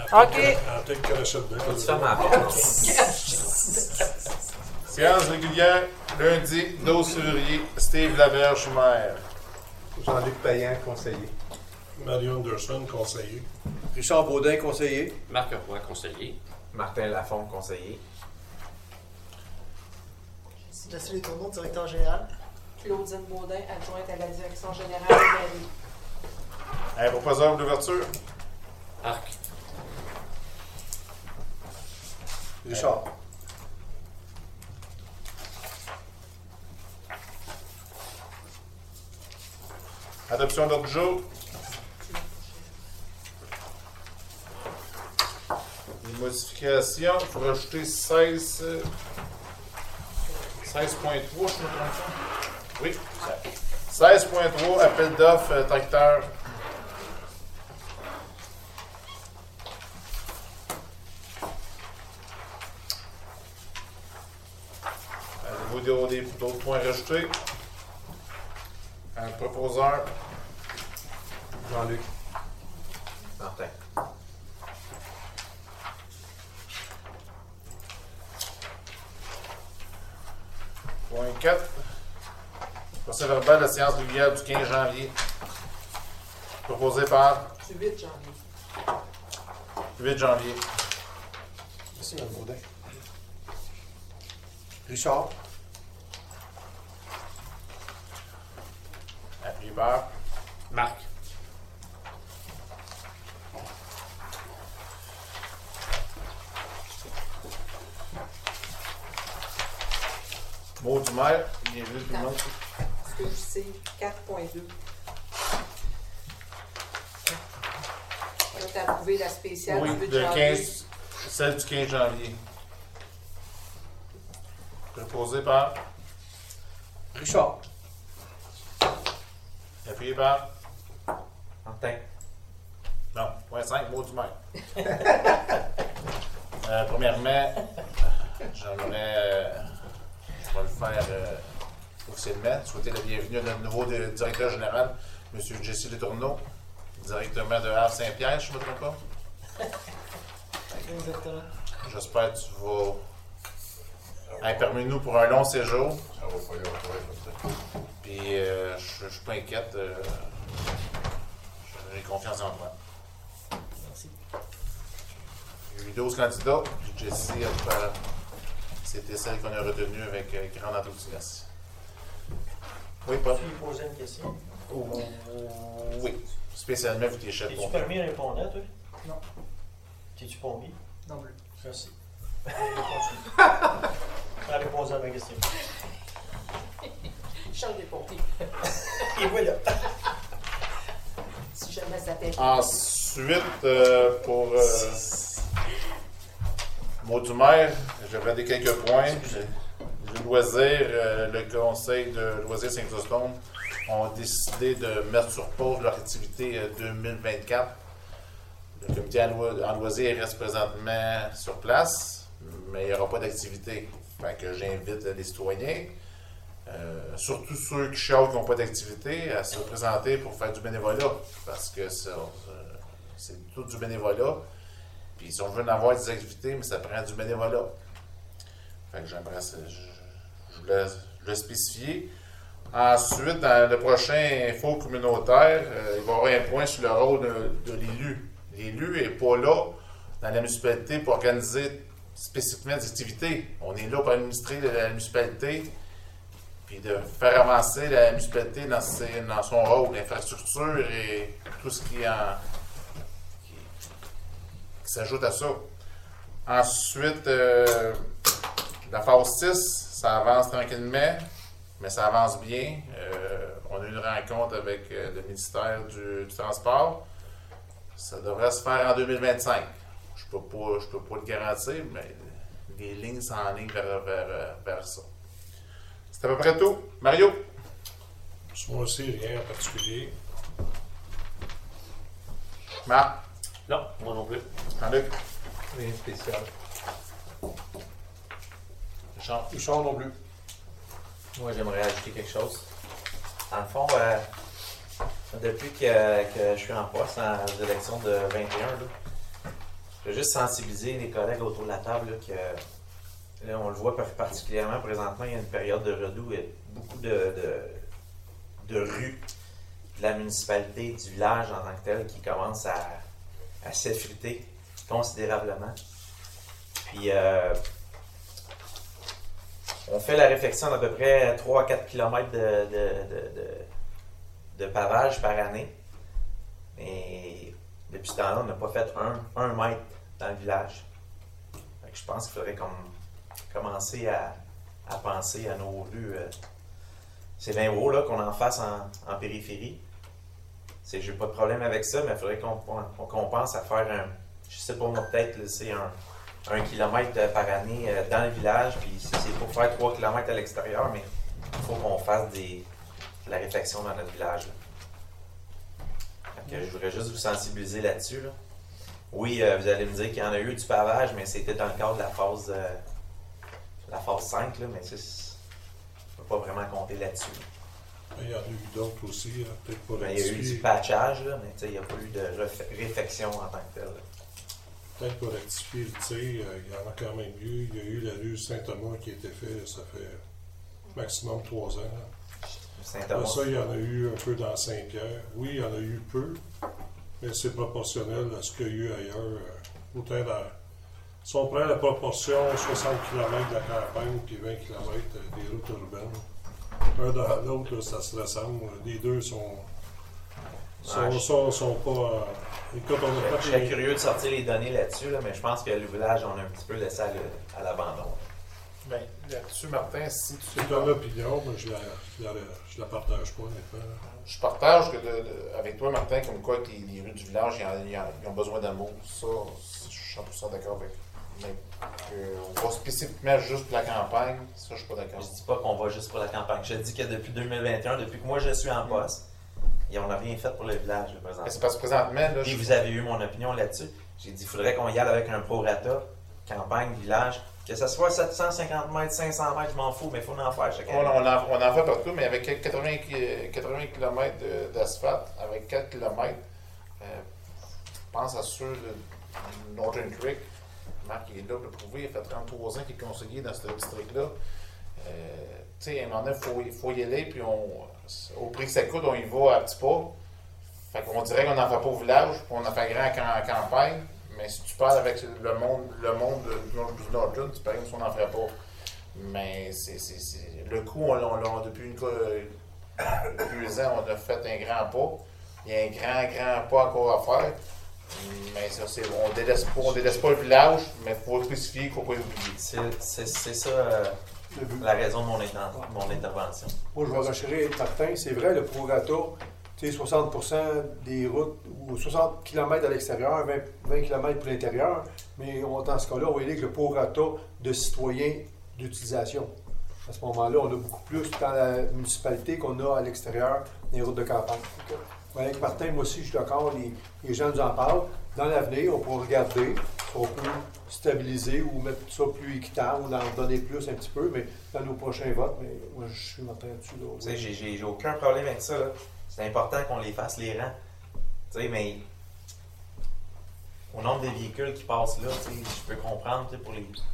OK. Peut-être qu'elle achète bien. Tu fermes la porte. Séance régulière, lundi 12 février, Steve Laberge, maire. Jean-Luc Payan, conseiller. Mario Anderson, conseiller. Richard Baudin, conseiller. Marc Roy, conseiller. Martin Lafont, conseiller. Jocelyne Tourneau, directeur général. Claudine Baudin, adjointe à la direction générale de la mairie. Proposeur d'ouverture. Arc. Richard. Adoption d'ordre du jour. Les modifications, il faut rajouter 16. 16.3, je me trompe pas? Oui. 16.3, appel d'offres, tracteur. Avez-vous d'autres points rajoutés? Un proposeur. Jean-Luc. Martin. Point 4. Procès verbal de la séance régulière du 15 janvier. Proposé par Du 8 janvier. 8 janvier. Merci, M. Baudin. Richard. Appuyé par Marc. mot du maire. Bienvenue tout le monde. Excuse, c'est 4.2. Là, tu as approuvé la spéciale Oui, du 8 le janvier. 15, celle du 15 janvier. Proposé par Richard. Appuyé par Martin. non, point 5, mot du maire. Premièrement, j'aimerais, je vais le faire officiellement, souhaiter la bienvenue à notre nouveau directeur général, M. Jesse Letourneau, directement de Havre-Saint-Pierre, je ne me trompe pas. Exactement. J'espère que tu vas être parmi nous pour un long séjour. Ça va pas y avoir comme ça. Puis je ne suis pas inquiète. J'ai confiance en toi. Merci. Il y a eu 12 candidats, puis Jessie, c'était celle qu'on a retenue avec grande enthousiasme. Oui, Paul? Tu lui posais une question. Oui, spécialement vu tes chefs. Es-tu permis répondant, toi? Non. T'es-tu pompier? Non plus. Merci. Elle répondu à ma question. Change des pompiers. Et voilà. Si jamais ça t'intéresse. Ensuite, pour mot du maire, j'avais des quelques points. Le loisir, le conseil de loisirs Saint-Christophe ont décidé de mettre sur pause leur activité 2024. Le comité en loisirs reste présentement sur place, mais il n'y aura pas d'activité. Fait que j'invite les citoyens, surtout ceux qui chialent qui n'ont pas d'activité, à se présenter pour faire du bénévolat, parce que c'est tout du bénévolat. Puis si on veut en avoir des activités, mais ça prend du bénévolat. Fait que j'aimerais ça, je voulais le spécifier. Ensuite, dans le prochain info communautaire, il va y avoir un point sur le rôle de l'élu. L'élu n'est pas là dans la municipalité pour organiser spécifiquement des activités. On est là pour administrer la municipalité puis de faire avancer la municipalité dans son rôle, l'infrastructure et tout ce qui s'ajoute à ça. Ensuite, la phase 6, ça avance tranquillement, mais ça avance bien. On a eu une rencontre avec le ministère du Transport. Ça devrait se faire en 2025. Je peux pas le garantir, mais les lignes s'enlignent vers ça. C'est à peu près tout. Mario? Moi aussi, rien en particulier. Marc? Non, moi non plus. Jean-Luc? Rien de spécial. Richard? Richard non plus. Moi, j'aimerais ajouter quelque chose. Dans le fond, depuis que je suis en poste aux élections de 21, là, Je veux juste sensibiliser les collègues autour de la table là, que là, on le voit particulièrement présentement, il y a une période de redoux, il y a beaucoup de rues de la municipalité, du village en tant que tel, qui commencent à s'effriter considérablement. Puis, on fait la réfection d'à peu près 3 à 4 km de pavage par année. Et depuis ce temps-là, on n'a pas fait un mètre dans le village. Fait que je pense qu'il faudrait commencer à penser à nos rues. C'est bien beau là, qu'on en fasse en périphérie. J'ai pas de problème avec ça, mais il faudrait qu'on pense à faire je sais pas moi, peut-être laisser un kilomètre par année dans le village, puis si c'est pour faire 3 km à l'extérieur, mais il faut qu'on fasse de la réflexion dans notre village. Fait que je voudrais juste vous sensibiliser là-dessus. Là. Oui, vous allez me dire qu'il y en a eu du pavage, mais c'était dans le cadre de la phase 5, là, mais on ne peut pas vraiment compter là-dessus. Il y en a eu d'autres aussi, peut-être pas Il y a eu du patchage, là, mais il n'y a pas eu de réflexion en tant que tel. Peut-être pour rectifier le tir, il y en a quand même eu. Il y a eu la rue Saint-Thomas qui a été faite, ça fait maximum 3 ans. Après ça, il y en a eu un peu dans Saint-Pierre. Oui, il y en a eu peu, mais c'est proportionnel à ce qu'il y a eu ailleurs. Si on prend la proportion 60 km de la campagne puis 20 km des routes urbaines, un dans l'autre, là, ça se ressemble. Les deux sont pas... écoute, Je serais curieux de sortir les données là-dessus, là, mais je pense que le village, on a un petit peu laissé à l'abandon. Bien, là-dessus, Martin, si tu... C'est ton opinion, mais je la partage pas, honnêtement. Je partage avec toi, Martin, comme quoi que les rues du village, ils ont besoin d'amour. Ça, je suis 100% d'accord avec. Mais on va spécifiquement juste pour la campagne, ça, je suis pas d'accord. Je dis pas qu'on va juste pour la campagne. Je dis que depuis 2021, depuis que moi je suis en poste, et on n'a rien fait pour le village, le présentement. C'est parce que présentement... Là, puis vous avez eu mon opinion là-dessus. J'ai dit qu'il faudrait qu'on y aille avec un prorata, campagne, village, que ce soit 750 mètres, 500 mètres, je m'en fous, mais il faut en faire chaque année. On en fait partout, mais avec 80 km d'asphalte, avec 4 km, je pense à ceux de Northern Creek. Marc il est là pour le prouver, il fait 33 ans qu'il est conseiller dans ce district-là. Tu sais, à un moment donné, il faut y aller, puis au prix que ça coûte, on y va à petits pas. Fait qu'on dirait qu'on n'en fait pas au village, puis on en fait grand en campagne. Mais si tu parles avec le monde du Norton, tu paries qu'on n'en ferait pas. Mais le coup, depuis 2 ans, on a fait un grand pas. Il y a un grand pas encore à faire. Mais ça, on délaisse pas le village, mais il faut spécifier qu'il ne faut pas oublier. C'est ça la raison de mon intervention. Moi, je vais rassurer Martin. C'est vrai, le prorata, tu sais, 60% des routes, ou 60 km à l'extérieur, 20 km pour l'intérieur, mais dans ce cas-là, on va y aller avec le prorata de citoyens d'utilisation. À ce moment-là, on a beaucoup plus dans la municipalité qu'on a à l'extérieur des routes de campagne. Avec Martin, moi aussi, je suis d'accord, les gens nous en parlent. Dans l'avenir, on pourra regarder si on peut stabiliser ou mettre ça plus équitable ou en donner plus un petit peu, mais dans nos prochains votes, mais moi, je suis Martin dessus. Tu sais, j'ai aucun problème avec ça. Là. C'est important qu'on les fasse les rangs. Tu sais, mais au nombre de véhicules qui passent là, tu sais, je peux comprendre pour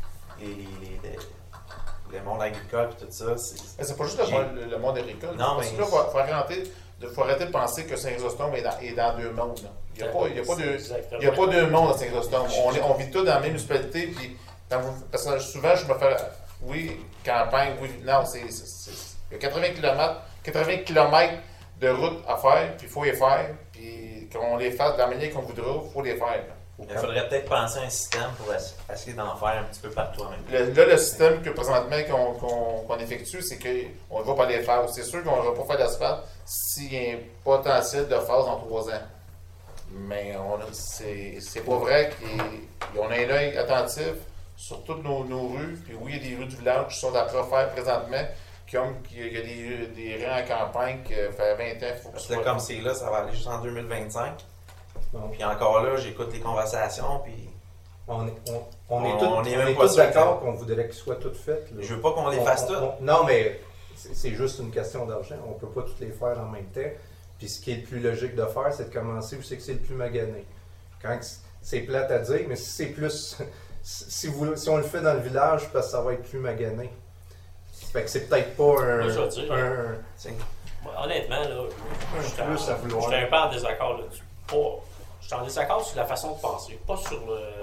le monde agricole et tout ça. C'est pas juste le monde agricole. Non, parce mais... que là, il faut arrêter de penser que Saint-Chrysostome est dans 2 mondes. Là. Il n'y a pas 2 mondes à Saint-Chrysostome. On vit tous dans la même municipalité. Puis, parce que souvent, je me fais... Oui, campagne, oui... Non, il y a 80 km de route à faire, puis il faut les faire. Puis qu'on les fasse de la manière qu'on voudra, il faut les faire. Il faudrait peut-être penser à un système pour essayer d'en faire un petit peu partout en même temps. Là, le système que présentement qu'on effectue, c'est qu'on ne va pas les faire. C'est sûr qu'on ne va pas faire d'asphalte s'il y a un potentiel de phase en 3 ans. Mais c'est pas vrai qu'on a un œil attentif sur toutes nos rues. Puis oui, il y a des rues du village qui sont à refaire présentement. Il y a des rangs en campagne qui fait 20 ans. Parce que comme c'est là, ça va aller juste en 2025. Puis encore là, j'écoute les conversations, puis... On est tous d'accord qu'on voudrait qu'ils soient toutes faites. Là. Je veux pas qu'on les fasse toutes. Non, mais c'est juste une question d'argent. On peut pas toutes les faire en même temps. Puis ce qui est le plus logique de faire, c'est de commencer où c'est que c'est le plus magané. c'est plate à dire, mais si c'est plus... Si on le fait dans le village, parce que ça va être plus magané. Fait que c'est peut-être pas Moi, je vais dire, honnêtement, là, plus à vouloir. j'étais un peu en désaccord là-dessus. Je suis en désaccord sur la façon de penser, pas sur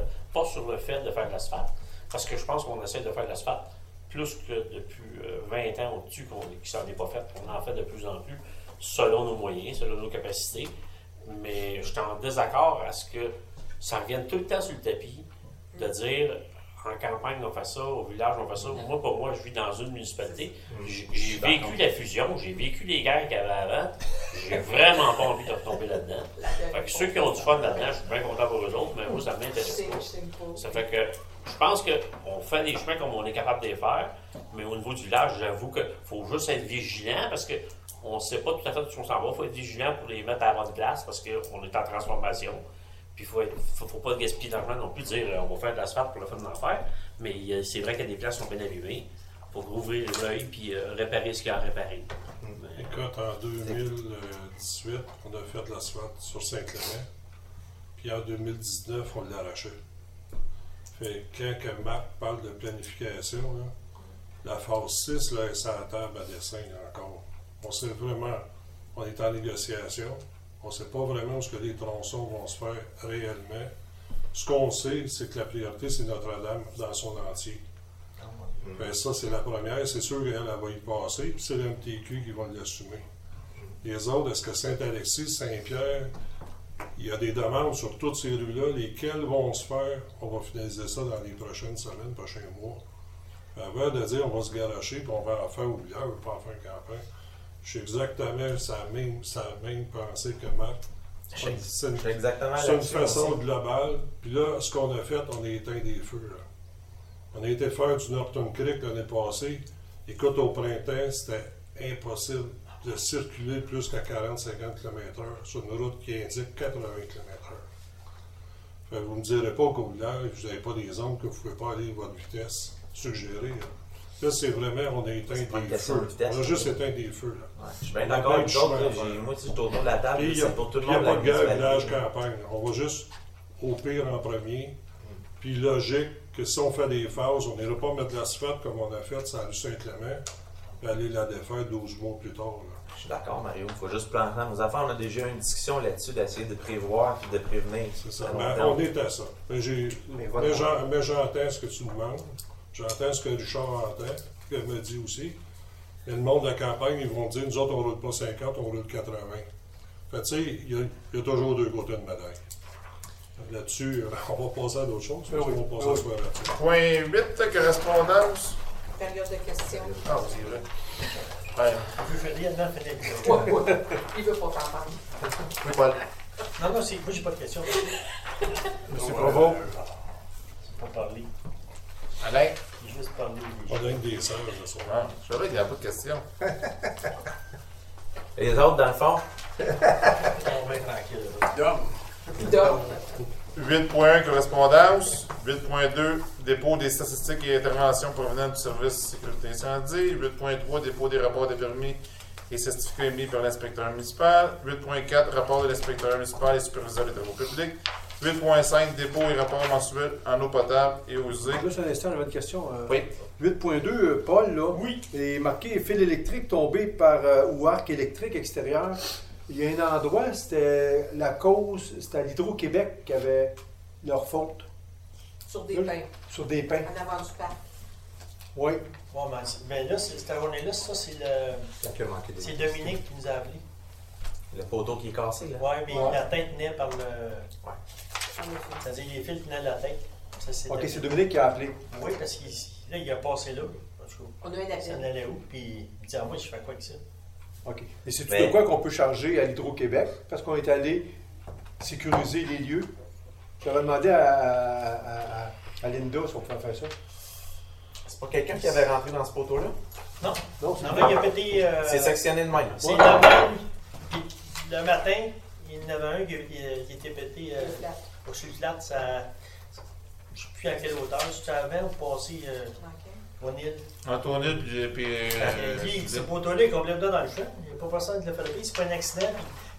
le fait de faire de l'asphalte. Parce que je pense qu'on essaie de faire de l'asphalte plus que depuis 20 ans au-dessus qui s'en est pas fait. On en fait de plus en plus, selon nos moyens, selon nos capacités. Mais je suis en désaccord à ce que ça revienne tout le temps sur le tapis de dire en campagne on fait ça, au village on fait ça. Moi, pour moi, je vis dans une municipalité. J'ai vécu la fusion, j'ai vécu les guerres qu'il y avait avant. J'ai vraiment pas envie de retomber là-dedans. Fait que ceux qui ont du fun là-dedans, je suis bien content pour eux autres, mais moi, ça m'intéresse pas. Ça fait que je pense qu'on fait des chemins comme on est capable de les faire, mais au niveau du village, j'avoue qu'il faut juste être vigilant parce qu'on ne sait pas tout à fait où on s'en va. Il faut être vigilant pour les mettre à la bonne place parce qu'on est en transformation. Puis il ne faut pas gaspiller d'argent non plus, dire on va faire de l'asphalte pour le fun d'en faire. Mais c'est vrai qu'il y a des places qui sont bien allumées. Il faut rouvrir l'œil puis réparer ce qu'il y a à réparer. Écoute, en 2018, on a fait de l'asphalte sur Saint-Clément. Puis en 2019, on l'a arraché. Fait quand Marc parle de planification, là, la phase 6, là, c'est à la table à dessin encore. On sait vraiment, on est en négociation. On ne sait pas vraiment où les tronçons vont se faire réellement. Ce qu'on sait, c'est que la priorité, c'est Notre-Dame dans son entier. Ben, ça, c'est la première. C'est sûr qu'elle va y passer, puis c'est le MTQ qui va l'assumer. Les autres, est-ce que Saint-Alexis, Saint-Pierre, il y a des demandes sur toutes ces rues-là, lesquelles vont se faire? On va finaliser ça dans les prochaines semaines, prochains mois. Avant de dire on va se garocher, puis on va en faire au village, ou pas en faire campagne. Je suis exactement sa même pensée que Marc. C'est une façon globale. Puis là, ce qu'on a fait, on a éteint des feux. Là. On a été faire du Norton Creek l'année passée. Écoute, au printemps, c'était impossible de circuler plus qu'à 40-50 km/h sur une route qui indique 80 km/h. Vous ne me direz pas qu'au village, vous n'avez pas des zones que vous ne pouvez pas aller à votre vitesse suggérée. Là, c'est vraiment, on a éteint des feux. On a juste éteint des feux. Là. Ouais, je suis bien d'accord avec d'autres. Moi, si je suis autour de la table, c'est pour tout le monde. Il n'y a pas de guerre village-campagne. On va juste au pire en premier. Puis logique que si on fait des phases, on n'ira pas mettre de l'asphalte comme on a fait sur la rue Saint-Clément, puis aller la défaire 12 mois plus tard. Là. Je suis d'accord, Mario. Il faut juste planter nos affaires. On a déjà eu une discussion là-dessus d'essayer de prévoir et de prévenir. C'est ça. On est à ça. Mais j'entends ce que tu demandes. J'entends ce que Richard entend, qu'elle me dit aussi. Et le monde de la campagne, ils vont dire, nous autres, on ne roule pas 50, on roule 80. Fait tu sais, il y a toujours deux côtés de médaille. Là-dessus, on va passer à d'autres choses. On va passer à ce là-dessus. Point 8, correspondance. Période de questions. Ah, c'est vrai. Ouais. On peut faire rien, Il veut pas t'en parler. Oui, Paul. Non, moi, j'ai pas de questions. Monsieur Provo. C'est pas parler. Alain. Il juste parler. On a une des sœurs ce soir. Ah, je savais qu'il n'y avait pas de questions. Et les autres, dans le fond? On va être tranquille. 8.1 correspondance. 8.2 dépôt des statistiques et interventions provenant du service sécurité incendie. 8.3 dépôt des rapports de permis et certificats émis par l'inspecteur municipal. 8.4 rapport de l'inspecteur municipal et superviseur des travaux publics. 8.5 dépôt et rapport mensuel en eau potable et eau usée. Juste un instant, j'avais une question. Oui. 8.2, Paul, là, oui. est marqué fil électrique tombé par ou arc électrique extérieur. Il y a un endroit, c'était la cause, c'était l'Hydro-Québec qui avait leur faute. Sur des pins. Sur des pins. En avant du parc. Oui. Bon, mais là, cette journée-là, ça, c'est Dominique qui nous a appelé. Le poteau qui est cassé, là. Oui, mais la tête tenait par le. Ouais. C'est-à-dire, les fils tenaient la tête. Ça, OK, c'est Dominique qui a appelé. Oui, parce qu'il là, il a passé là. On a un appel. Ça en allait où? Puis il dit, moi, je fais quoi avec ça? OK. Et c'est-tu de quoi qu'on peut charger à l'Hydro-Québec? Parce qu'on est allé sécuriser les lieux. J'avais demandé à Linda si on pouvait faire ça. C'est pas quelqu'un qui avait rentré dans ce poteau-là? Non. Non, c'est il a pété. C'est sectionné de même. C'est le même. Puis, le matin, il y en avait un qui était pété sur le flat. Ça, je ne sais plus à quelle hauteur. C'était avant ou passé O'Neill. Antoinette, puis. Ce poteau-là est complètement dans le champ. Il n'y a pas personne qui l'a fait. C'est pas un accident.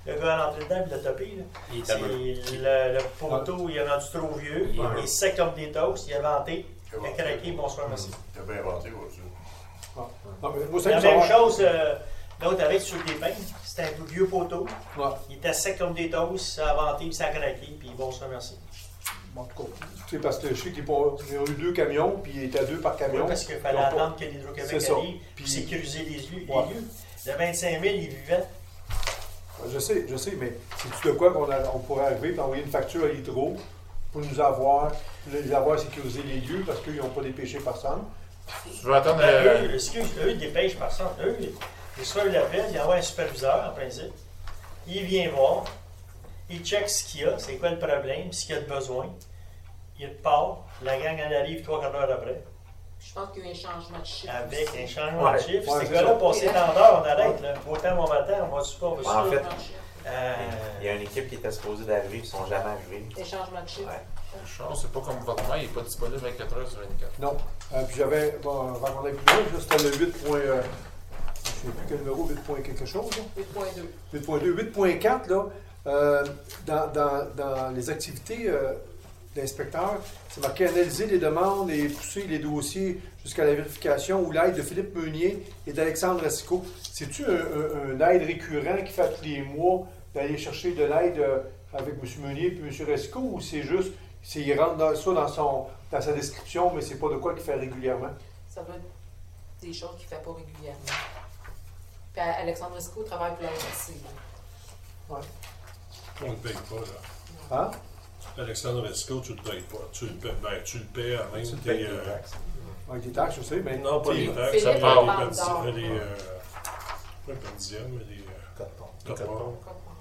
Le gars est rentré dedans et l'a topé. Là. Il C'est est le poteau, il est rendu trop vieux. Il est Il est sec comme des toasts. Il a vanté. Il a Ouais. craqué. Bonsoir, merci. Il a bien inventé, voiture. Non, mais moi, La c'est même chose, l'autre avec sur des pains. C'était un vieux poteau. Ouais. Il était sec comme des toasts. Ça a vanté, puis ça a craqué. Puis bonsoir, merci. En tout cas, tu sais, parce que je sais qu'ils ont eu 2 camions, puis il était 2 par Oui, camion. parce qu'il fallait Ils ont pas- attendre que l'Hydro-Québec C'est ça. arrive. Puis Puis- sécuriser les lieux. Ouais. Le 25 000, il vivait. Je sais, mais c'est-tu de quoi on pourrait arriver et envoyer une facture à Hydro pour nous avoir sécurisé les lieux parce qu'ils n'ont pas dépêché personne? Tu veux attendre. Ben, eux, ils dépêchent personne. Eux, ils reçoivent l'appel, ils envoient un superviseur, en principe. Il vient voir, il check ce qu'il y a, c'est quoi le problème, ce qu'il y a de besoin. Il part, la gang en arrive 3 quarts d'heure après, Je pense qu'il y a eu un changement de chiffre. avec aussi. un changement de chiffre. Ouais, Ces c'est gars-là, ça. passé dans l'heure, on arrête. Là. Autant bon matin, on va super, on va En super. fait, il y a une équipe qui était supposée d'arriver, ils ne sont jamais arrivés. Des changements de chiffre. Ouais. Chance, c'est pas comme votre main, il n'est pas disponible 24 heures sur 24. Non. Puis j'avais, bon, avant qu'on aille plus loin, là, c'était le 8. Je ne sais plus quel numéro, 8. Quelque chose. Là. 8.2. 8.2. 8.4, là, dans les activités d'inspecteur, c'est marqué analyser les demandes et pousser les dossiers jusqu'à la vérification ou l'aide de Philippe Meunier et d'Alexandre Racicot. C'est-tu un aide récurrent qui fait tous les mois d'aller chercher de l'aide avec M. Meunier et M. Racicot ou c'est juste, il rentre dans sa description, mais c'est pas de quoi qu'il fait régulièrement? Ça doit être des choses qu'il ne fait pas régulièrement. Puis Alexandre Esco travaille pour la RSC. Ouais. On ne le paye pas, là. Hein? Alexandre Esco, tu ne le payes pas. Tu le paies à même Tu tes... payes des taxes. Avec des taxes, je sais, mais. non, pas les t'sais, taxes, Philippe ça Bande les d'or. pas les per diem, mais les Code-part. cotes-parts.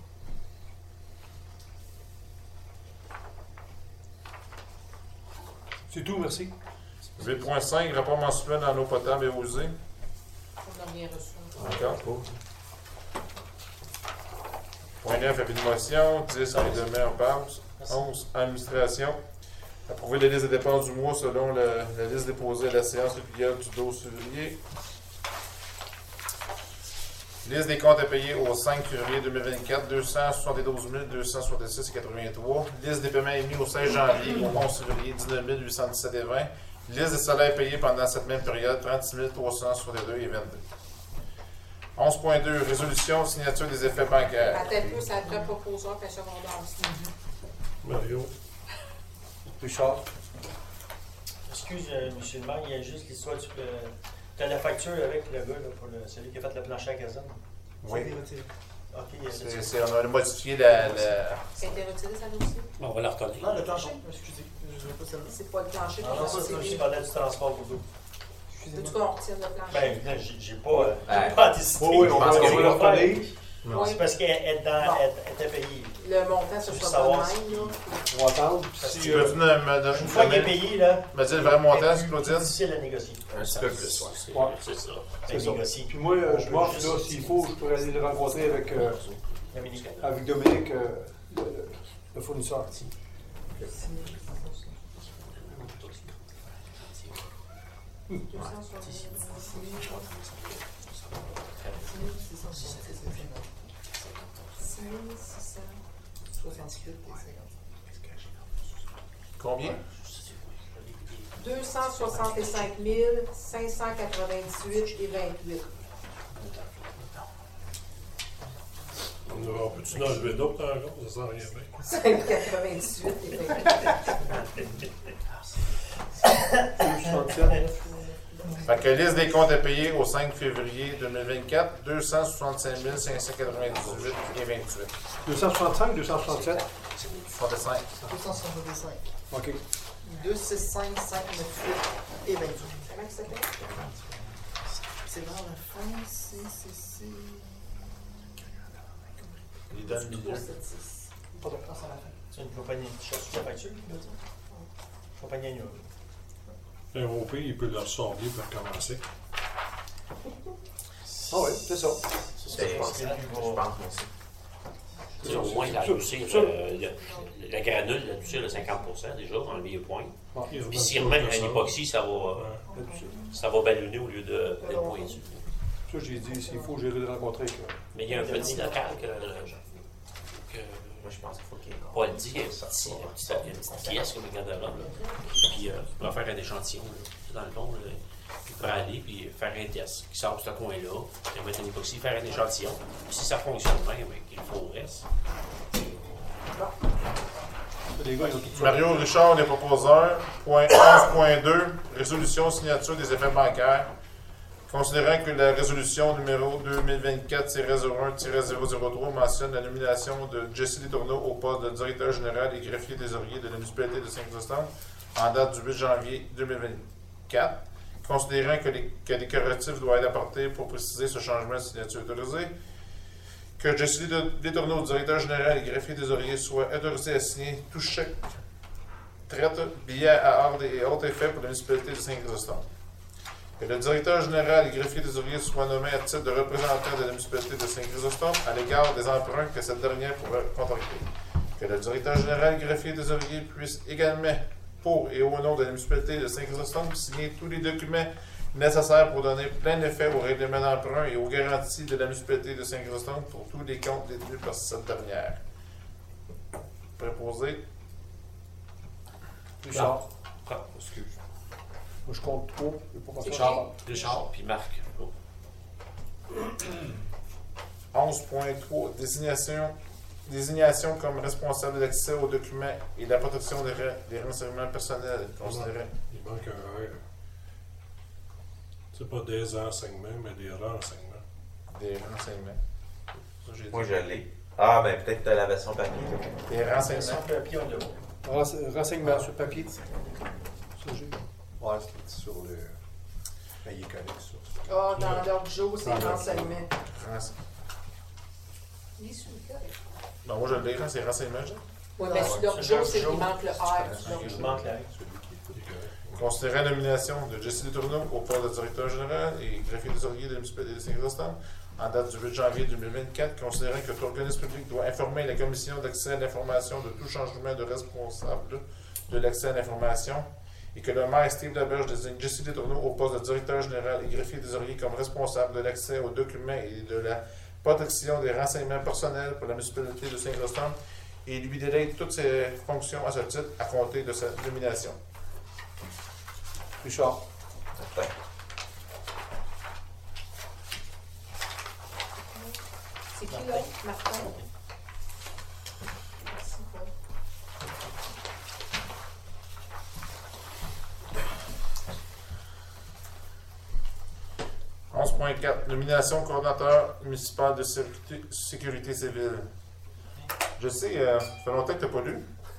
C'est tout, merci. 8.5, rapport mensuel en eau potable et eau usée. On n'a rien reçu. D'accord. Point 9, avis de motion. 10, avis de maire passe. 11, administration. Approuver la liste des dépenses du mois selon la liste déposée à la séance régulière du 12 février. Liste des comptes à payer au 5 février 2024, 272 266,83. Liste des paiements émis au 16 janvier au 11 février, 19 817,20. Liste des salaires payés pendant cette même période, 36 362,22. 11.2, résolution, signature des effets bancaires. À tel peu, ça devrait proposer un secondaire aussi. Mario. Richard. Excuse, M. le maire, il y a juste l'histoire du. Tu as la facture avec le gars, là, pour celui qui a fait le plancher à caserne. Oui. Ok, il y a On a modifié la. Ça a été retiré, ça aussi? On va la retenir. Non, le plancher. Excusez. Je ne veux pas celle-là. C'est pas le plancher Ah qu'on non, a ça, je retiré. parlais du transport pour d'eau. Veux-tu qu'on retire le plancher? Ben, là, j'ai pas Ouais. anticipé. Oui, on pense va que le oui. reconnaître. Non. C'est parce qu'elle était payée. Le montant, ce Juste sera savoir pas le même, là. On va attendre. Parce Si, Tu peux-tu Une fois qu'il est payé, là, me dire le vrai montant, c'est Claudine? difficile à négocier. Un petit peu plus, ouais. C'est ça. c'est ça. Négocier. Puis moi, je m'offre, là, s'il faut, je pourrais aller le rencontrer Dominique. avec Dominique, le fournisseur. Combien? 265 598,28. On peut-tu en enlever d'autres encore? Ça sent rien bien. 598,28. Fait que liste des comptes à payer au 5 février 2024, 265 598,28. 265, 267. 65. 265. OK. 265, 598 et 28. Comment ça s'appelle? C'est dans la fin, c'est. Il donne le milieu. Pas de place à la fin. C'est une compagnie qui cherche la facture, là, tu sais. Compagnie annuelle. Un OP, il peut le ressortir pour recommencer. Ah oui, c'est ça. Je pense aussi. Tu sais, au moins, il a adoucir la granule, il a adoucir le 50% déjà, enlever les points. Puis s'il remet un époxy, ça va ballonner au lieu de pointu. Ça, j'ai dit, s'il faut, j'irai le rencontrer avec Mais il y a un petit local que Moi, je pense qu'il faut qu'il y ait Paul dit qu'il y a une petite pièce comme le garde-robe. Puis il pourra faire un échantillon là, dans le fond. Là. Puis il pourra aller puis faire un test. Qui sort de ce coin-là, puis mettre une époxy, faire un échantillon. Puis si ça fonctionne bien, il faut le reste. Les gars, ils ont tout Mario Richard, les proposeurs. Point 11.2, résolution signature des effets bancaires. Considérant que la résolution numéro 2024-01-003 mentionne la nomination de Jesse Letourneau au poste de directeur général et greffier trésorier de la municipalité de Saint-Christophe en date du 8 janvier 2024, considérant que des correctifs doivent être apportés pour préciser ce changement de signature autorisé, que Jesse Letourneau, directeur général et greffier trésorier, soit autorisé à signer tout chèque, traite, billet à ordre et autres effets pour la municipalité de Saint-Christophe. Que le directeur général et greffier trésorier soit nommé à titre de représentant de la municipalité de Saint-Chrysostome à l'égard des emprunts que cette dernière pourrait contracter. Que le directeur général et greffier trésorier puisse également, pour et au nom de la municipalité de Saint-Chrysostome, signer tous les documents nécessaires pour donner plein effet au règlement d'emprunt et aux garanties de la municipalité de Saint-Chrysostome pour tous les comptes détenus par cette dernière. Préposé. Richard. Ah, excuse. Moi, je compte 3. Richard, puis Marc. Oh. 11.3, désignation comme responsable de l'accès aux documents et de la protection des renseignements personnels. Considéré. Il manque un R. C'est pas des enseignements, mais des renseignements. Des renseignements. Ça, j'ai dit. Moi, je l'ai. Ah, ben peut-être la version papier. Des renseignements. Sans papier, on l'a pas. Renseignement sur papier. Ça, j'ai. Ouais, c'est sur le. Ben, il est correct, ça. Ah, dans l'ordre Joe, c'est renseignement. Il est sur le cœur. Ben, moi, je l'ai, c'est renseignements. Oui, mais sur l'ordre Joe, c'est qu'il manque le R. Il manque la Considérant la nomination de Jesse Letourneau au poste de directeur général et greffier trésorier de la municipalité de Saint-Christophe en date du 8 janvier 2024, considérant que tout organisme public doit informer la commission d'accès à l'information de tout changement de responsable de l'accès à l'information et que le maire Steve Laberge désigne Jesse Letourneau au poste de directeur général et greffier trésorier comme responsable de l'accès aux documents et de la protection des renseignements personnels pour la municipalité de Saint-Christophe et lui délègue toutes ses fonctions à ce titre à compter de sa nomination. Richard. Certain. C'est qui là? Martin? Merci, Paul. 11.4. Nomination coordonnateur municipal de sécurité civile. Je sais, ça fait longtemps que tu n'as pas lu.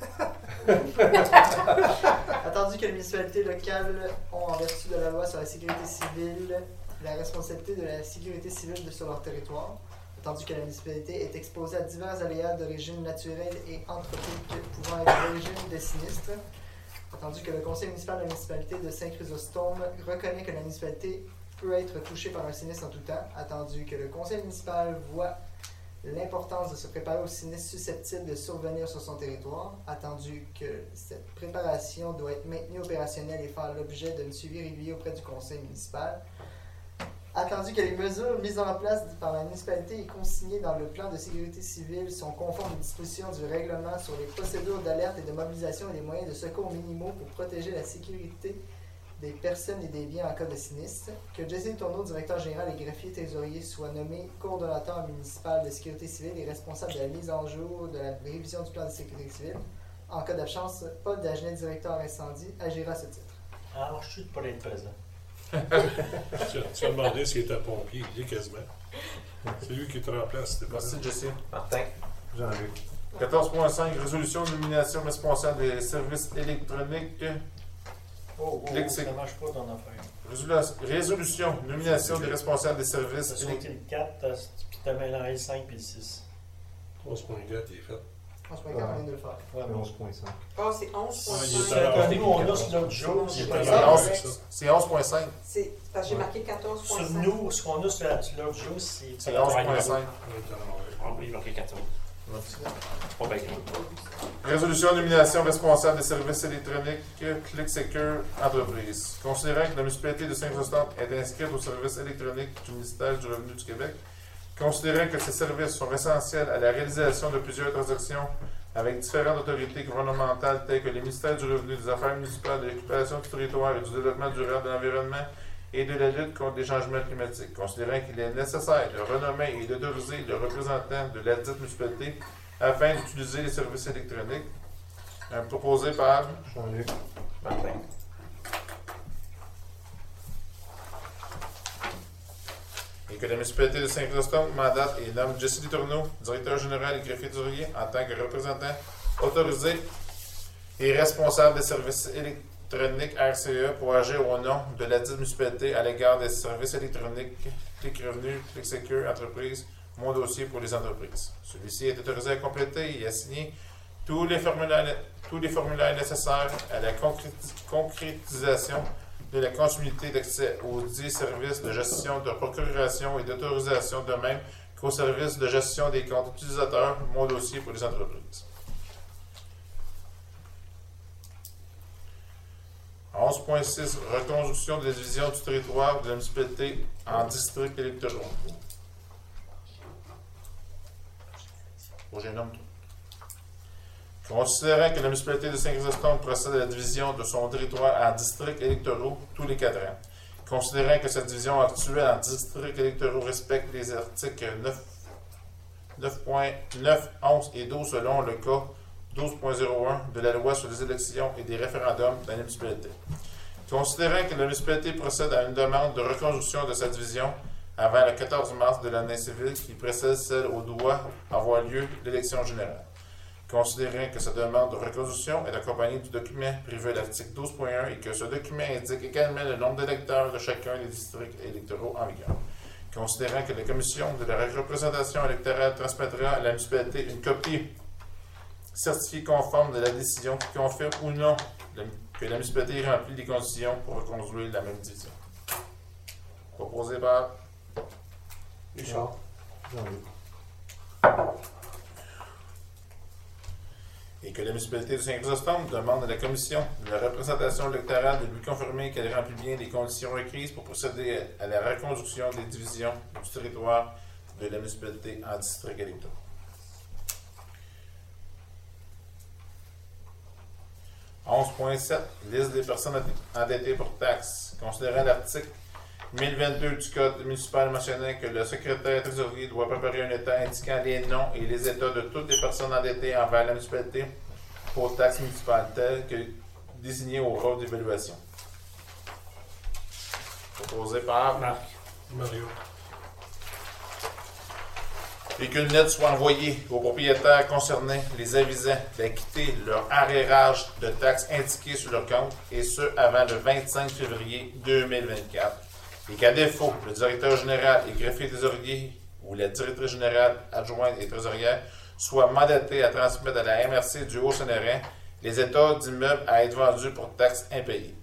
Attendu que les municipalités locales ont, en vertu de la loi sur la sécurité civile, la responsabilité de la sécurité civile sur leur territoire, attendu que la municipalité est exposée à divers aléas d'origine naturelle et anthropique pouvant être d'origine de sinistres, attendu que le conseil municipal de la municipalité de Saint-Chrysostome reconnaît que la municipalité peut être touchée par un sinistre en tout temps, attendu que le conseil municipal voit l'importance de se préparer aux sinistres susceptibles de survenir sur son territoire, attendu que cette préparation doit être maintenue opérationnelle et faire l'objet d'un suivi régulier auprès du conseil municipal, attendu que les mesures mises en place par la municipalité et consignées dans le plan de sécurité civile sont conformes aux dispositions du règlement sur les procédures d'alerte et de mobilisation et les moyens de secours minimaux pour protéger la sécurité des personnes et des biens en cas de sinistre, que Jesse Letourneau, directeur général et greffier trésorier, soit nommé coordonnateur municipal de sécurité civile et responsable de la mise en jour de la révision du plan de sécurité civile. En cas d'absence, Paul Dagenet, directeur incendie, agira à ce titre. Ah, je suis de pas être présent. Tu as demandé s'il était pompier, il est quasiment. C'est lui qui te remplace, c'était pas Merci, Jesse. Martin. Jean-Luc. 14.5. Résolution de nomination responsable des services électroniques. Clic, c'est- ça marche pas ton affaire. Résolution, nomination des responsables des Tu as services sauté électroniques. le 4, puis tu as mélangé le 5 et le 6. 11.4, il est fait. On se met quand même de le faire. Ouais, mais 11.5. Ah, c'est Ah, il 11.5. est à- nous, on a sur l'autre jour. C'est pas pas grave. ça. C'est 11.5. C'est parce que j'ai marqué Sur 14.5. nous, ce qu'on a sur l'autre jour, c'est. C'est 11.5. Ah oui, il manquait 14. C'est pas bien grave. Résolution, nomination responsable des services électroniques Click Secure Entreprise. Considérant que la municipalité de Saint-Christophe est inscrite au service électronique du ministère du Revenu du Québec, Considérant que ces services sont essentiels à la réalisation de plusieurs transactions avec différentes autorités gouvernementales telles que les ministères du Revenu, des Affaires municipales, de l'occupation du territoire et du développement durable de l'environnement et de la lutte contre les changements climatiques. Considérant qu'il est nécessaire de renommer et d'autoriser le représentant de la dite municipalité afin d'utiliser les services électroniques, proposé par Jean-Luc. Martin. Et que la municipalité de Saint-Christophe mandate et nomme Jesse Letourneau, directeur général et greffier d'ouvrier, en tant que représentant autorisé et responsable des services électroniques RCE pour agir au nom de la dite municipalité à l'égard des services électroniques Clic Revenu, Clic Secure, Entreprise, Mon dossier pour les entreprises. Celui-ci est autorisé à compléter et à signer tous les formulaires nécessaires à la concrétisation de la continuité d'accès aux dits services de gestion de procuration et d'autorisation, de même qu'aux services de gestion des comptes utilisateurs, Mon dossier pour les entreprises. 11.6 Reconduction de la division du territoire de la municipalité en districts électoraux. Je nomme tout. Considérant que la municipalité de Saint-Chrysostome procède à la division de son territoire en districts électoraux tous les 4 ans. Considérant que cette division actuelle en districts électoraux respecte les articles 9.9, 11 et 12 selon le cas 12.01 de la loi sur les élections et des référendums dans la municipalité. Considérant que la municipalité procède à une demande de reconduction de sa division avant le 14 mars de l'année civile qui précède celle où doit avoir lieu l'élection générale. Considérant que cette demande de reconduction est accompagnée du document prévu à l'article 12.1 et que ce document indique également le nombre d'électeurs de chacun des districts électoraux en vigueur. Considérant que la commission de la représentation électorale transmettra à la municipalité une copie certifiée conforme de la décision qui confirme ou non que la municipalité remplit les conditions pour reconduire la même division. Proposé par Richard. Jean-Luc. Et que la municipalité de Saint-Chrysostome demande à la commission de la représentation électorale de lui confirmer qu'elle remplit bien les conditions requises pour procéder à la reconduction des divisions du territoire de la municipalité en districts électoraux. « 11.7 Liste des personnes endettées pour taxes. Considérant l'article 1022 du Code municipal mentionnant que le secrétaire trésorier doit préparer un état indiquant les noms et les états de toutes les personnes endettées envers la municipalité pour taxes municipales telles que désignées au rôle d'évaluation. Proposé par Marc. Mario. Et qu'une lettre soit envoyée aux propriétaires concernés, les avisant d'acquitter leur arrérage de taxes indiquées sur leur compte, et ce avant le 25 février 2024. Et qu'à défaut, le directeur général et greffier trésorier ou la directrice générale adjointe et trésorière soit mandaté à transmettre à la MRC du Haut-Saint-Laurent les états d'immeubles à être vendus pour taxes impayées.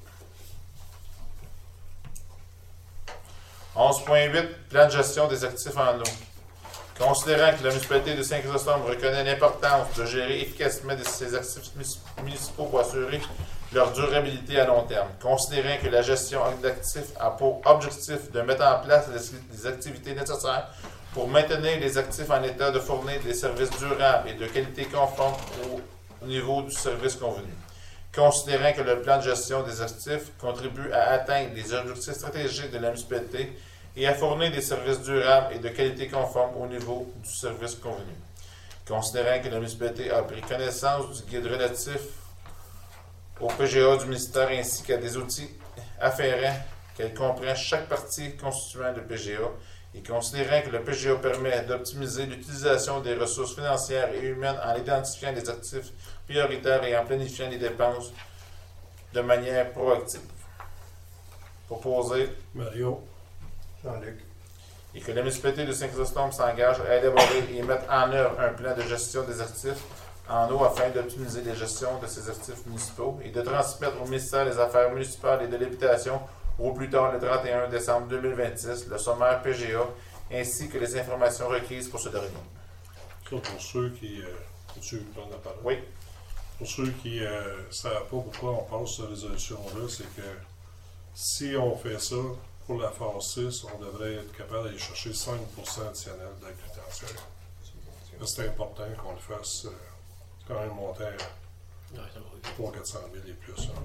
11.8 Plan de gestion des actifs en eau. Considérant que la municipalité de Saint-Chrysostome reconnaît l'importance de gérer efficacement ses actifs municipaux pour assurer leur durabilité à long terme. Considérant que la gestion d'actifs a pour objectif de mettre en place les activités nécessaires pour maintenir les actifs en état de fournir des services durables et de qualité conforme au niveau du service convenu. Considérant que le plan de gestion des actifs contribue à atteindre les objectifs stratégiques de la municipalité et à fournir des services durables et de qualité conforme au niveau du service convenu. Considérant que la municipalité a pris connaissance du guide relatif au PGA du ministère ainsi qu'à des outils afférents qu'elle comprend chaque partie constituant le PGA, et considérant que le PGA permet d'optimiser l'utilisation des ressources financières et humaines en identifiant les actifs prioritaires et en planifiant les dépenses de manière proactive. Proposé Mario. Jean-Luc. Et que la municipalité de Saint-Chrysostome s'engage à élaborer et mettre en œuvre un plan de gestion des actifs en eau afin d'optimiser la gestion de ces actifs municipaux et de transmettre au ministère des Affaires municipales et de l'Habitation au plus tard le 31 décembre 2026 le sommaire PGA ainsi que les informations requises pour ce dernier. Pour ceux qui... tu veux prendre la parole? Oui. Pour ceux qui ne savent pas pourquoi on passe cette résolution-là, c'est que si on fait ça, pour la phase 6, on devrait être capable d'aller chercher 5% additionnel d'aide financière. C'est important qu'on le fasse. C'est quand même monté à 300 000 et plus. Hein.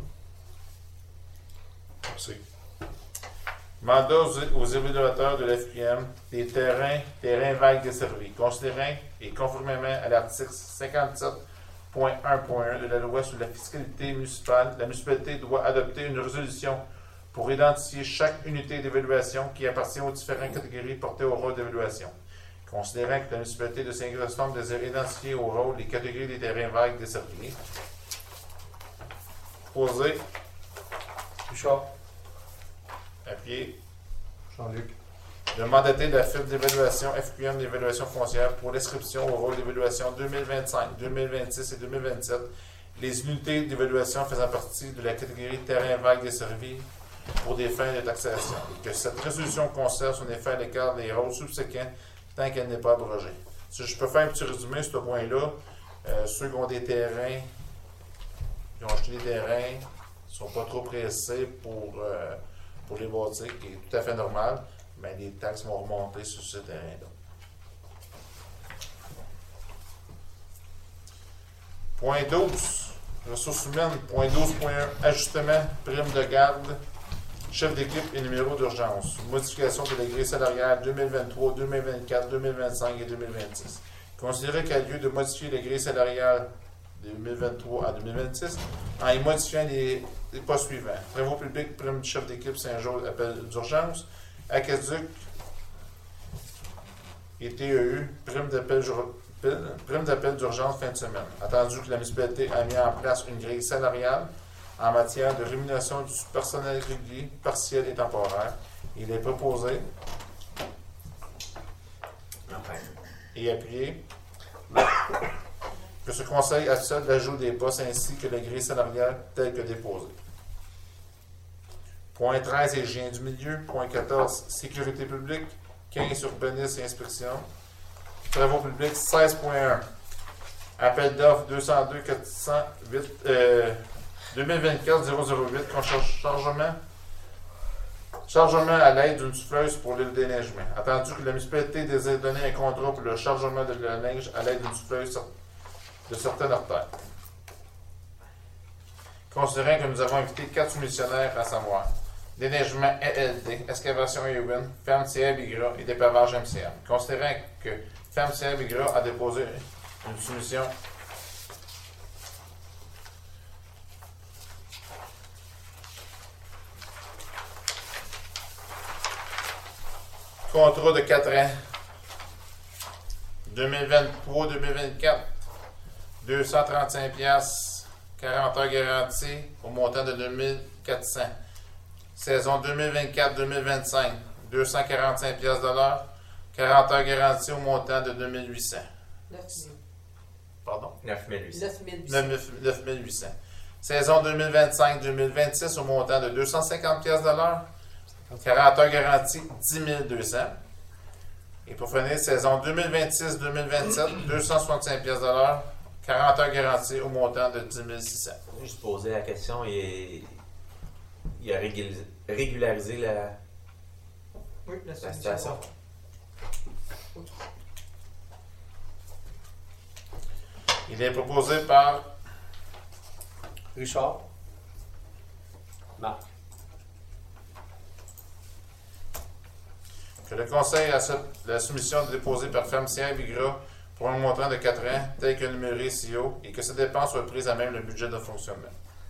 Merci. Mandat aux évaluateurs de l'FQM des terrains vagues desservis. Considérant et conformément à l'article 57.1.1 de la loi sur la fiscalité municipale, la municipalité doit adopter une résolution pour identifier chaque unité d'évaluation qui appartient aux différentes catégories portées au rôle d'évaluation. Considérant que la municipalité de Saint-Chrysostome désire identifier au rôle les catégories des terrains vagues desservis. Posé. Richard. Appuyé. Jean-Luc. De mandater la firme d'évaluation FQM d'évaluation foncière pour l'inscription au rôle d'évaluation 2025, 2026 et 2027 les unités d'évaluation faisant partie de la catégorie terrain vague desservis pour des fins de taxation et que cette résolution conserve son effet à l'écart des rôles subséquents tant qu'elle n'est pas abrogée. Si je peux faire un petit résumé sur ce point-là, ceux qui ont des terrains, qui ont acheté des terrains, ne sont pas trop pressés pour les bâtir, qui est tout à fait normal, mais les taxes vont remonter sur ce terrain-là. Point 12, ressources humaines. Point 12.1, ajustement, prime de garde, chef d'équipe et numéro d'urgence. Modification de la grille salariale 2023, 2024, 2025 et 2026. Considérez qu'il y a lieu de modifier la grille salariale de 2023 à 2026 en y modifiant les postes suivants. Travaux publics, prime de chef d'équipe Saint-Jean, appel d'urgence. Aqueduc et TEU, prime d'appel d'urgence fin de semaine. Attendu que la municipalité a mis en place une grille salariale en matière de rémunération du personnel régulier, partiel et temporaire, il est proposé et appuyé que ce conseil accepte l'ajout des postes ainsi que la grille salariale telle que déposée. Point 13, hygiène du milieu. Point 14, sécurité publique. 15, urbanisme et inspection. Travaux publics, 16.1. Appel d'offres 202 408 2024-008. Chargement à l'aide d'une souffleuse pour le déneigement. Attendu que la municipalité désire donner un contrat pour le chargement de la neige à l'aide d'une souffleuse de certaines artères. Considérant que nous avons invité 4 soumissionnaires, à savoir déneigement ELD, excavation Ewin, Ferme CA Bigra et dépavage MCM. Considérant que Ferme CA Bigra a déposé une soumission contrat de 4 ans 2023-2024 235$, 40 heures garanties au montant de 2400. Saison 2024-2025, 245$, 40 heures garanties au montant de 2800. 9 000. Pardon? 9800. 9800. Saison 2025-2026 au montant de 250$, 40 heures garanties, 10 200. Et pour finir, saison 2026-2027, 265$, 40 heures garanties au montant de 10 600. Juste poser la question, il a régularisé la situation. Il est proposé par Richard. Marc. que le Conseil accepte la soumission déposée par Ferme CA Bigra pour un montant de 4 ans, tel que numéré ci-haut, et que ces dépenses soient prises à même le budget de fonctionnement.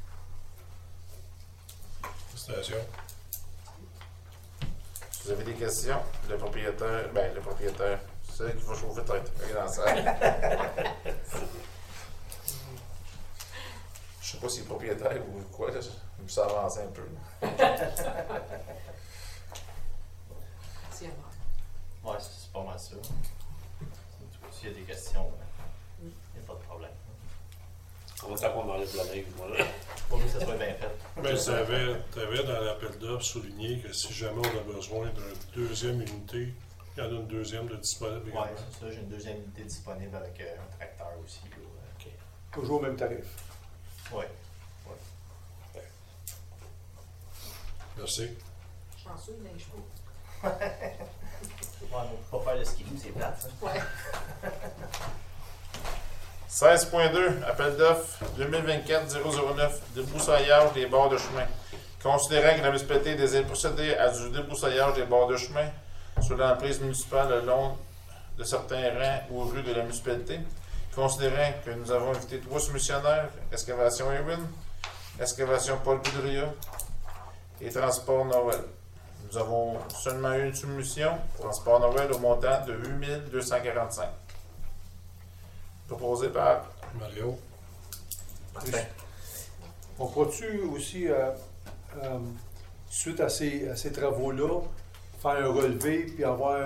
Félicitations. Si vous avez des questions, le propriétaire, c'est qu'il faut chauffer tête. Regardez dans la salle. Je sais pas s'il est propriétaire ou quoi, là. Je me suis avancé un peu. C'est vrai. Ouais, c'est pas mal ça. S'il y a des questions, il n'y a pas de problème. On va qu'on enlève la neige, moi, là. Pour que ça soit bien fait. Mais tu avais dans l'appel d'offres souligné que si jamais on a besoin d'une deuxième unité, il y en a une deuxième de disponible. Oui, c'est ça. J'ai une deuxième unité disponible avec un tracteur aussi. OK. Toujours au même tarif. Oui. Merci. Chanceux, il neige pas. Ouais, on peut pas faire le ski, c'est plate. Ça. Ouais. 16.2, appel d'offres 2024-009, débroussaillage des bords de chemin. Considérant que la municipalité désire procéder à du débroussaillage des bords de chemin sur l'emprise municipale le long de certains rangs ou rues de la municipalité, considérant que nous avons invité 3 soumissionnaires, Excavation Erwin, Excavation Paul Boudria et Transport Noël. Nous avons seulement eu une soumission, Transport Noël, au montant de 8 245. Proposé par Mario. Martin. On pourrait-tu aussi, suite à ces travaux-là, faire un relevé puis avoir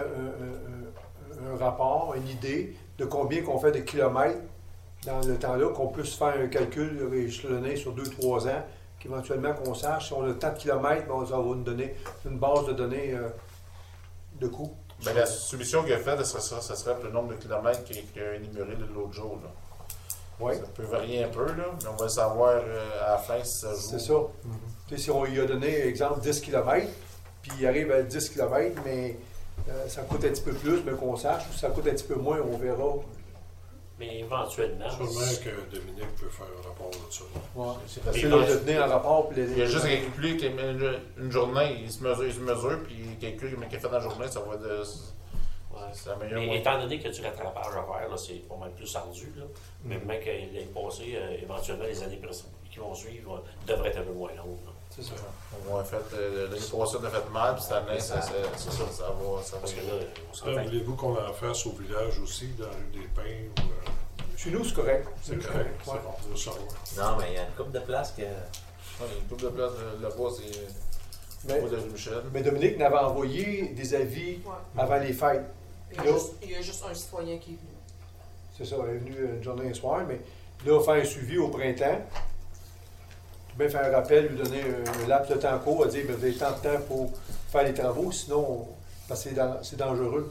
un rapport, une idée de combien qu'on fait de kilomètres dans le temps-là, qu'on puisse faire un calcul échelonné sur 2-3 ans, qu'éventuellement qu'on sache si on a tant de kilomètres, ça va nous donner une base de données de coûts. Ben, la soumission qu'il a faite, ça serait le nombre de kilomètres qu'il a énuméré l'autre jour. Là. Oui. Ça peut varier un peu, là, mais on va le savoir à la fin si ça joue. C'est ça. Tu sais, si on lui a donné, exemple, 10 km, puis il arrive à 10 km, mais ça coûte un petit peu plus, mais qu'on sache, ou ça coûte un petit peu moins, on verra. Mais éventuellement. Sûrement que Dominique peut faire un rapport de ça. Ouais. C'est C'est facile. là de tenir un rapport. Puis Il y a juste à calculer qu'une journée, il se mesure, puis il calcule ce qu'il a fait dans la journée, ça va être c'est la meilleure Mais moyenne. étant donné que du rattrapage à faire, là, c'est pas mal plus ardu. Là. Même qu'il est passé, éventuellement, les années qui vont suivre devraient être un peu moins longues. Là. C'est ça. On a fait, l'année passée, on a fait mal, puis cette année, ça va. Parce que là, on se Là, voulez-vous qu'on en fasse au village aussi, dans la rue des Pins? Ou, Chez nous, c'est correct. c'est correct, Ouais. c'est bon, on va savoir. Non, mais il y a une couple de places que. Ouais, il y a une couple de places là-bas, c'est Mais, pas de rue Michel. mais Dominique n'avait envoyé des avis Ouais. avant les fêtes. Il y a juste un citoyen qui est venu. C'est ça, elle est venue une journée et un soir, mais là, faire un suivi au printemps, bien faire un rappel, lui donner un laps de temps court, à dire, bien, vous avez tant de temps pour faire les travaux, sinon, parce que c'est dangereux.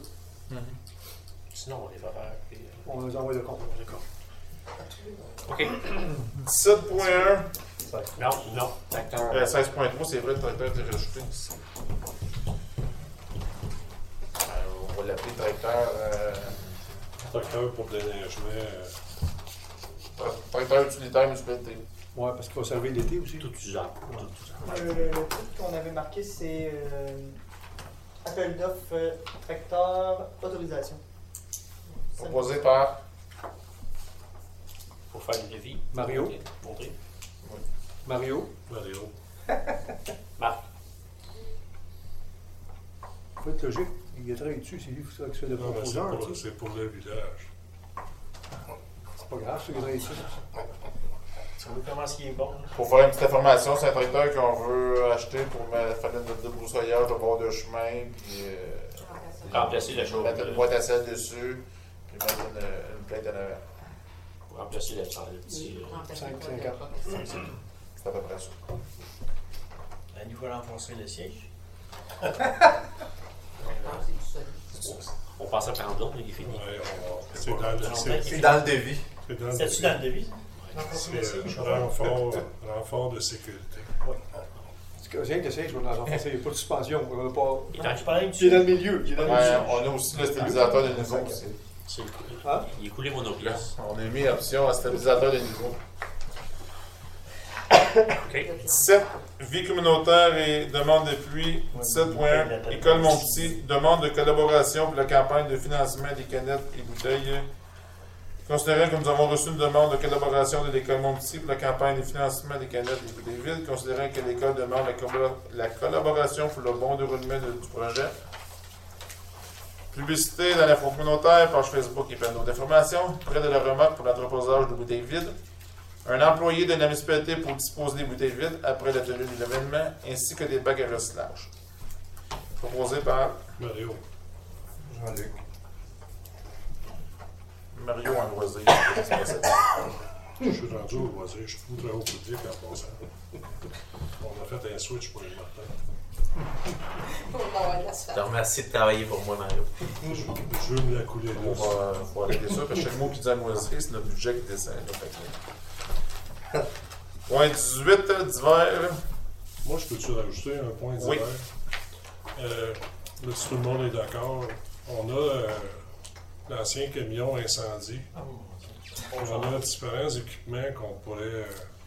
Sinon, on les va faire. Puis, On les envoie le compte. D'accord. OK. 17.1, Non. D'accord. 16.3, c'est vrai, le tracteur était rajouté. On va l'appeler tracteur. Tracteur pour déneigement. Tracteur utilitaire municipalité. Oui, parce qu'il va servir l'été aussi. Tout usage. Le truc qu'on avait marqué, c'est appel d'offres tracteur autorisation. Proposé par Pour faire le devis. Mario. Montrer. Mario, Mario. Marc. il faut être logique. Il est très dessus, c'est lui qui fait le Non, mais proposeur. tu sais. c'est pour le village. C'est pas grave, c'est qu'il est dessus. Tu vois comment il est bon. Là. Pour faire une petite information, c'est un tracteur qu'on veut acheter pour faire notre débroussaillage au bord de chemin, puis Remplacer la chose. mettre une boîte à sel dessus, puis mettre une plainte en avant. Pour remplacer le petit. 5,50. C'est à peu près ça. Il va renforcer le siège. On pensait prendre l'autre, mais il est fini. Ouais, c'est dans le C'est dans le devis. c'est dans le C'est-tu dans le devis? Renforcer le siège? c'est renfort de sécurité. C'est rien que c'est, je vais dans renforcer. Il n'y a pas de suspension. On va pas... Il est en- Je parlais Il est dans le milieu. Il est dans le Ouais, milieu. on a aussi le stabilisateur de niveau aussi. c'est- Hein? Il est coulé monoplace. On a mis option à stabilisateur de niveau. OK. 17, vie communautaire et demande d'appui. 17.1, École Montpetit, demande de collaboration pour la campagne de financement des canettes et bouteilles. Considérant que nous avons reçu une demande de collaboration de l'École Montpetit pour la campagne de financement des canettes et bouteilles vides, considérant que l'école demande la collaboration pour le bon déroulement du projet. Publicité dans l'info communautaire, page Facebook et panneau d'information. Près de la remarque pour l'entreposage de bouteilles vides. Un employé de la municipalité pour disposer des bouteilles vides après la tenue de l'événement, ainsi que des bacs à recyclage. Proposé par Mario. Jean-Luc. Mario en loisir. Je suis rendu au loisir. Je suis plus très haut public en passant. On a fait un switch pour les Martins. On va avoir de Je l'asphalte. te remercie de travailler pour moi, Mario. Je veux me la couler On là. va arrêter ça, parce que chaque mot qui dit à loisir, c'est notre budget qui descend. Là, fait que- Point 18, d'hiver. Moi, je peux-tu rajouter un point d'hiver? Oui. Là, si tout le monde est d'accord, on a l'ancien camion incendie. On a différents équipements qu'on pourrait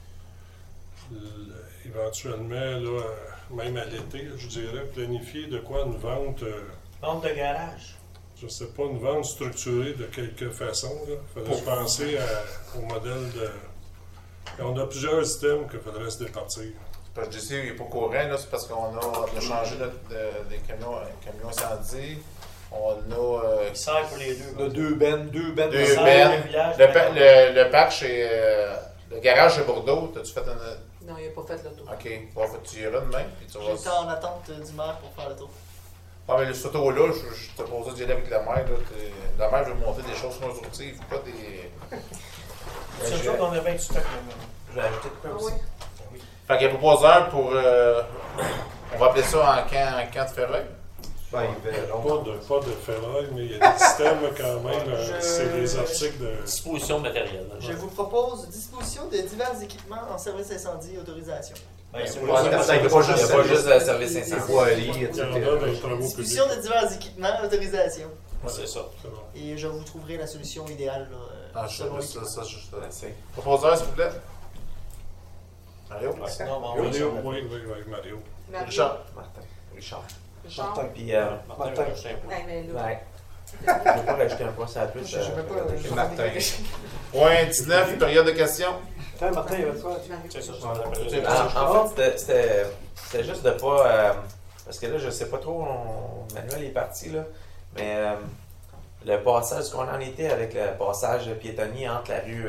éventuellement, là, même à l'été, je dirais, planifier de quoi une vente. Vente de garage. Je ne sais pas, une vente structurée de quelque façon. Il faudrait penser au modèle de. On a plusieurs systèmes qu'il faudrait se départir. Parce que je dis, il n'est pas courant, là, c'est parce qu'on a changé des camions incendies. On a. Il sert pour les deux. On a deux bennes. Deux bennes. Le parc chez. Le garage chez Bordeaux, t'as-tu fait un. Non, il n'a pas fait le tour. Ok, bon, tu iras demain. Puis tu vas. J'étais en attente du maire pour faire le tour. Ah, mais ce tour-là, je te pose d'y aller avec la mère. La mère veut monter des choses constructives, pas des. C'est sûr qu'on a bien du stock là. Je vais ajouter de quoi aussi. Fait qu'il y a proposeur pour. On va appeler ça en camp de ferraille. Ben, ils verront. Pas de ferraille, mais il y a des systèmes quand même. C'est des articles de. Disposition de matériel. Je vous propose disposition de divers équipements en service incendie autorisation. Ben, c'est Ouais, pas il n'y a Il n'y a pas juste de service des incendie. voiries, Il y etc. en a dans les travaux publics. Disposition de divers équipements, autorisation. C'est ça. C'est bon. Et je vous trouverai la solution idéale. Là, Ah, selon ça, l'équipement. C'est Proposeur, s'il vous plaît. Mario? Non, Mario, oui, Mario. Mario, Richard. Martin. Richard. Richard. Puis, Martin, je sais pas. Hey, mais là, ouais. Je ne veux pas rajouter un point sur la plus. Je sais même pas. Martin. Point 19, période de questions. Tiens, Martin, il y avait quoi? C'est ça. En fait, c'était juste de pas. Parce que là, je sais pas trop, Manuel est parti, là. Mais le passage, ce qu'on en était avec le passage piétonnier entre la rue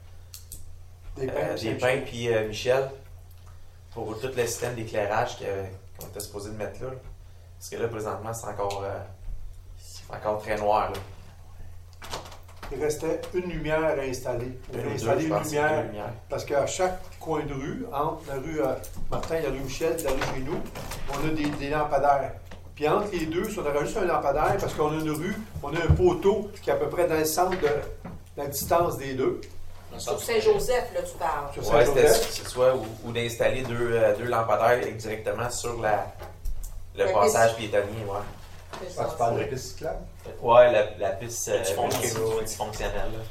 des Pins et Michel, pour tout le système d'éclairage qu'on était supposé de mettre là. Parce que là, présentement, c'est encore très noir. Là. Il restait une lumière à installer. On a installé une lumière parce qu'à chaque coin de rue, entre la rue Martin et la rue Michel, la rue chez nous, on a des lampadaires. Puis entre les deux, si on aurait juste un lampadaire, parce qu'on a une rue, on a un poteau qui est à peu près dans le centre de la distance des deux. sur Saint-Joseph, là, tu parles. Sur Ouais, Saint-Joseph. c'est soit ou d'installer deux lampadaires directement sur le passage piétonnier, ouais. C'est Ah, ça. tu parles de la piste cyclable? Ouais, la piste Multifonctionnelle. là.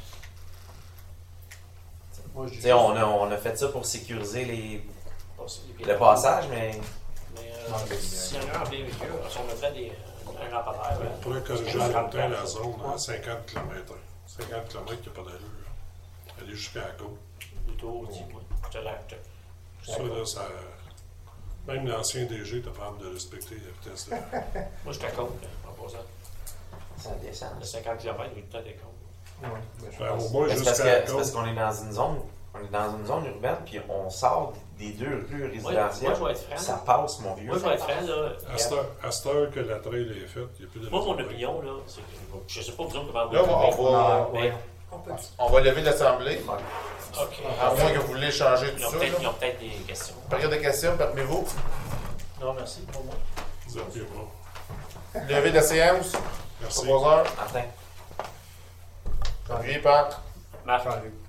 Moi, je Tu dis sais, on a fait ça pour sécuriser le passage, mais Mais si y en a un en véhicule, si on mettrait un lampadaire. On pourrait corriger en même temps la zone à 50 km. 50 km, il n'y a pas d'allure. Aller jusqu'à la côte. Plutôt, je te l'acte. Ça, là, ça. Même l'ancien DG était capable de respecter la vitesse. Là. Moi, je t'accorde en passant. ça descend. Le 50 km, il est tout à décompte. Ouais, mais je Ben, pense- au moins, C'est jusqu'à parce la que- c'est parce côte. qu'on est dans une zone. On est dans une zone urbaine, puis on sort des deux rues Moi, résidentielles. je vais être franc. Ça passe, mon vieux. Moi, je vais être franc, là. À cette heure que la trail est faite, il n'y a plus de. Moi, mon opinion, là, c'est que je sais pas vous autres comment Là, vous mais, On peut. on va lever l'Assemblée. OK. À moins que vous voulez changer Ils tout ont ça. peut-être là. des questions. Période de questions, permettez-vous. Non, merci pour moi. Vous appuyez pas. Lever la séance. Merci. Proposeur. Martin. Appuyé par. Marc. Jean-Luc.